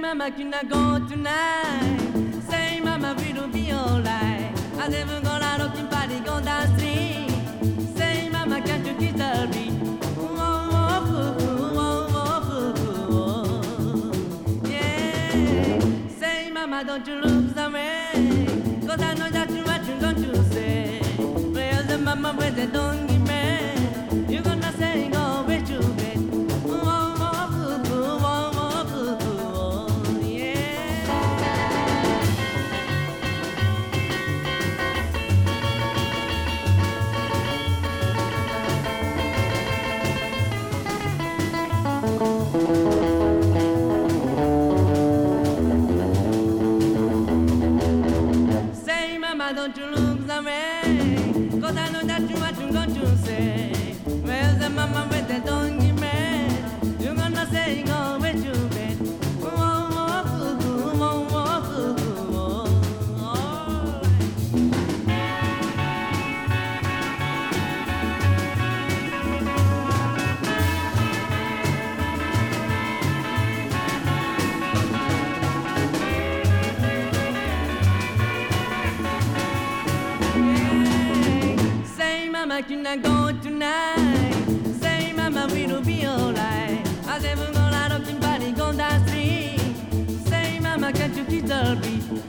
mama, can I go tonight? Say mama, will be alright. I never gonna rock and party, go down the street. Say mama, can't you kiss the beat? Yeah. Say mama, don't you look somewhere? 'Cause I know that what you're going to say. Where's the mama, where's the donkey man? You're gonna say go away to bed. Don't you look the way? 'Cause I know that what you're going to say. Where's the mama with the donkey man? You're gonna say go away to bed. Mama, can I go tonight? Say mama, will be alright. I never gonna rock and party, go down the street. Say mama, can't you kiss the beat?